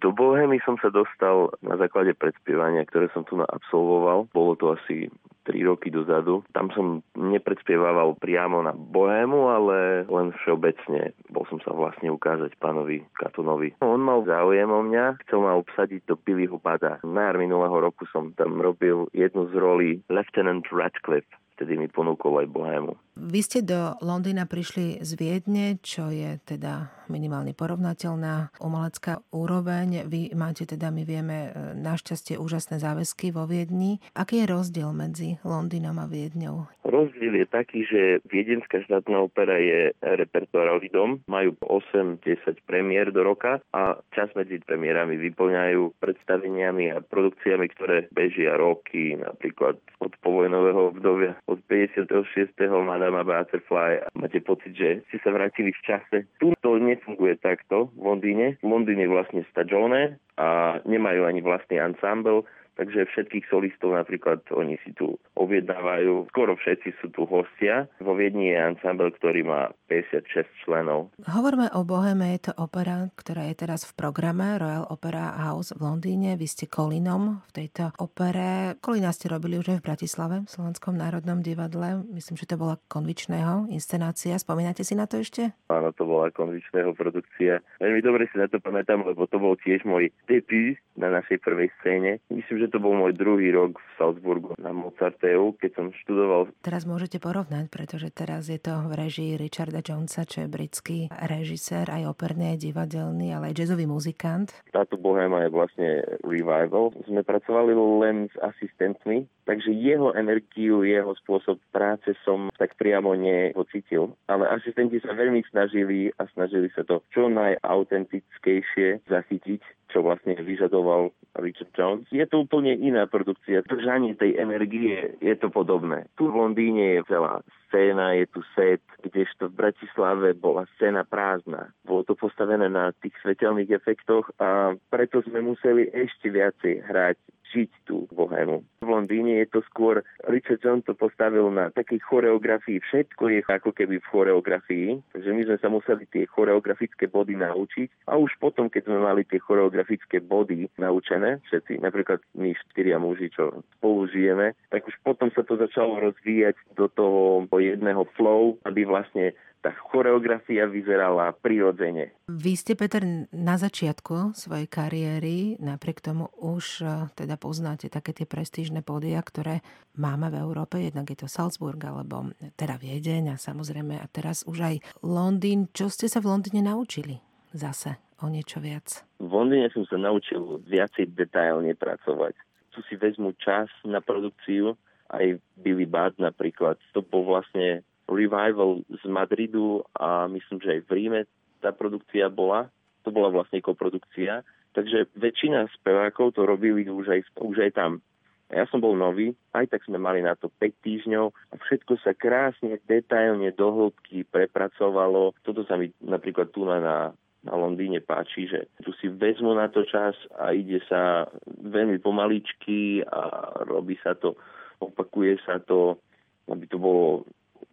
Do Bohémy som sa dostal na základe predspievania, ktoré som tu absolvoval. Bolo to asi 3 roky dozadu. Tam som nepredspievával priamo na Bohému, ale len všeobecne. Bol som sa vlastne ukázať pánovi Katonovi. On mal záujem o mňa, chcel ma obsadiť do Billyho Budda. Na jar minulého roku som tam robil jednu z rolí Lieutenant Radcliffe. Vtedy mi ponúkol aj Bohému. Vy ste do Londýna prišli z Viedne, čo je teda minimálne porovnateľná umelecká úroveň. Vy máte teda, my vieme, našťastie úžasné záväzky vo Viedni. Aký je rozdiel medzi Londýnom a Viedňou? Rozdiel je taký, že Viedenská štátna opera je repertoárový dom. Majú 8-10 premiér do roka a čas medzi premiérami vyplňajú predstaveniami a produkciami, ktoré bežia roky, napríklad od povojnového obdobia, od 56. Madama Butterfly. Máte pocit, že ste sa vrátili v čase. Tu to nefunguje takto v Londýne. V Londýne je vlastne stagione a nemajú ani vlastný ensemble, takže všetkých solistov napríklad oni si tu objednávajú. Skoro všetci sú tu hostia. Vo Viedni je ensemble, ktorý má 56 členov. Hovoríme o Bohéme, je to opera, ktorá je teraz v programe Royal Opera House v Londýne. Vy ste Colinom v tejto opere. Colina ste robili už aj v Bratislave, v Slovenskom národnom divadle. Myslím, že to bola Konvičného inscenácia. Spomínate si na to ešte? Áno, to bola Konvičného produkcia. Veľmi dobre si na to pamätám, lebo to bol tiež môj debut na našej prvej scéne. Myslím, že to bol môj druhý rok v Salzburgu na Mozarteu, keď som študoval. Teraz môžete porovnať, pretože teraz je to v režii Richarda Jonesa, čo je britský režisér, aj operný, aj divadelný, ale aj jazzový muzikant. Táto Bohéma je vlastne revival. Sme pracovali len s asistentmi, takže jeho energiu, jeho spôsob práce som tak priamo nepocítil. Ale asistenti sa veľmi snažili sa to čo najautentickejšie zachytiť, čo vlastne vyžadoval Richard Jones. Je to úplne iná produkcia. Držanie tej energie je to podobné. Tu v Londýne je celá scéna, je tu set, kdežto v Bratislave bola scéna prázdna. Bolo to postavené na tých svetelných efektoch a preto sme museli ešte viacej hrať, žiť tú Bohému. V Londýne je to skôr, Richard Jones to postavil na takej choreografii. Všetko je ako keby v choreografii, takže my sme sa museli tie choreografické body naučiť a už potom, keď sme mali tie choreografické body naučené, všetci, napríklad my 4 muži, čo spolu žijeme, tak už potom sa to začalo rozvíjať do toho jedného flow, aby vlastne tá choreografia vyzerala prirodzene. Vy ste, Peter, na začiatku svojej kariéry, napriek tomu už teda poznáte také tie prestížne pódia, ktoré máme v Európe, jednak je to Salzburg, alebo teda Viedeň a samozrejme a teraz už aj Londýn. Čo ste sa v Londýne naučili zase o niečo viac? V Londýne som sa naučil viacej detailne pracovať. Tu si vezmu čas na produkciu, aj Billy Budd napríklad, to bol vlastne revival z Madridu a myslím, že aj v Ríme tá produkcia bola. To bola vlastne koprodukcia. Takže väčšina spevákov to robili už aj tam. A ja som bol nový, aj tak sme mali na to 5 týždňov a všetko sa krásne, detailne, do hĺbky prepracovalo. Toto sa mi napríklad tu na Londýne páči, že tu si vezmu na to čas a ide sa veľmi pomaličky a robí sa to, opakuje sa to, aby to bolo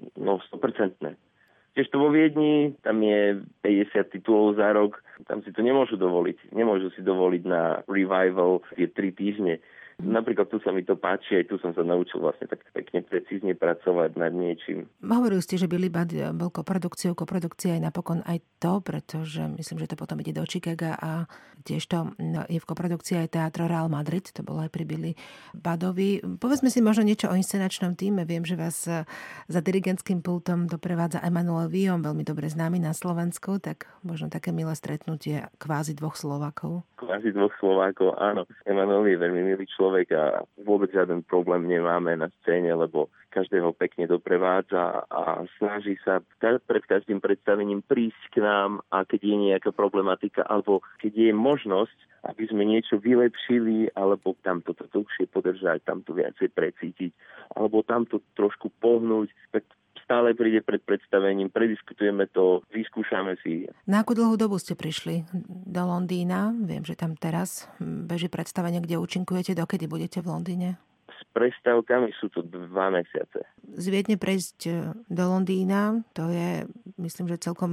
100%. Tiež to vo Viedni, tam je 50 titulov za rok, tam si to nemôžu dovoliť. Nemôžu si dovoliť na revival tie 3 týždne. Napríklad tu sa mi to páči, aj tu som sa naučil vlastne tak pekne precízne pracovať nad niečím. Hovorili ste, že Billy Budd bol koprodukcia aj napokon aj to, pretože myslím, že to potom ide do Chicaga a tiež to je v koprodukcii aj Teatro Real Madrid, to bolo aj pri Billy Buddovi. Povedzme si možno niečo o inscenačnom týme. Viem, že vás za dirigentským pultom doprevádza Emanuel Villon, veľmi dobre známy na Slovensku, tak možno také milé stretnutie kvázi 2 Slovákov. Kvázi 2 Slovákov, áno. Emanuel je veľmi milý človek a vôbec žiaden problém nemáme na scéne, lebo každého pekne doprevádza a snaží sa pred každým predstavením prísť k nám a keď je nejaká problematika alebo keď je možnosť, aby sme niečo vylepšili alebo tamto dlhšie podržať, tamto viacej precítiť alebo tamto trošku pohnúť, tak stále príde pred predstavením, prediskutujeme to, vyskúšame si. Na akú dlhú dobu ste prišli do Londýna? Viem, že tam teraz beží predstavenie, kde účinkujete. Dokedy budete v Londýne? S prestávkami sú to 2 mesiace. Z Viedne prejsť do Londýna, to je, myslím, že celkom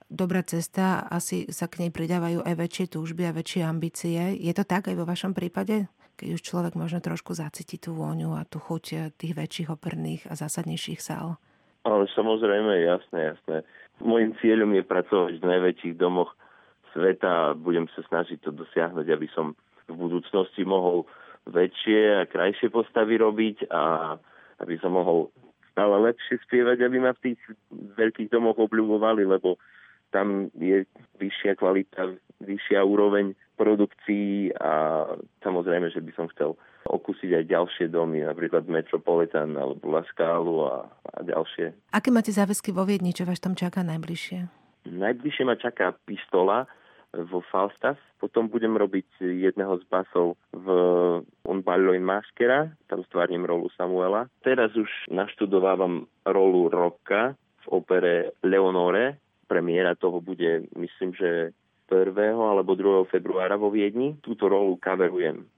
dobrá cesta, asi sa k nej pridávajú aj väčšie túžby a väčšie ambície. Je to tak aj vo vašom prípade? Keď už človek možno trošku zacíti tú vôňu a tú chuť tých väčších operných a zásadnejších sál. Ale samozrejme, jasné. Mojím cieľom je pracovať v najväčších domoch sveta a budem sa snažiť to dosiahnuť, aby som v budúcnosti mohol väčšie a krajšie postavy robiť a aby som mohol stále lepšie spievať, aby ma v tých veľkých domoch obľúbovali, lebo tam je vyššia kvalita, vyššia úroveň produkcií a samozrejme, že by som chcel okúsiť aj ďalšie domy, napríklad Metropolitan alebo La Scalu a ďalšie. Aké máte záväzky vo Viedni, čo vás tam čaká najbližšie? Najbližšie ma čaká Pistola vo Falstaff. Potom budem robiť jedného z basov v Un ballo in maschera, tam stvárnim rolu Samuela. Teraz už naštudovávam rolu Rocca v opere Leonore. Premiéra toho bude, myslím, že 1. alebo 2. februára vo Viedni. Túto rolu coverujem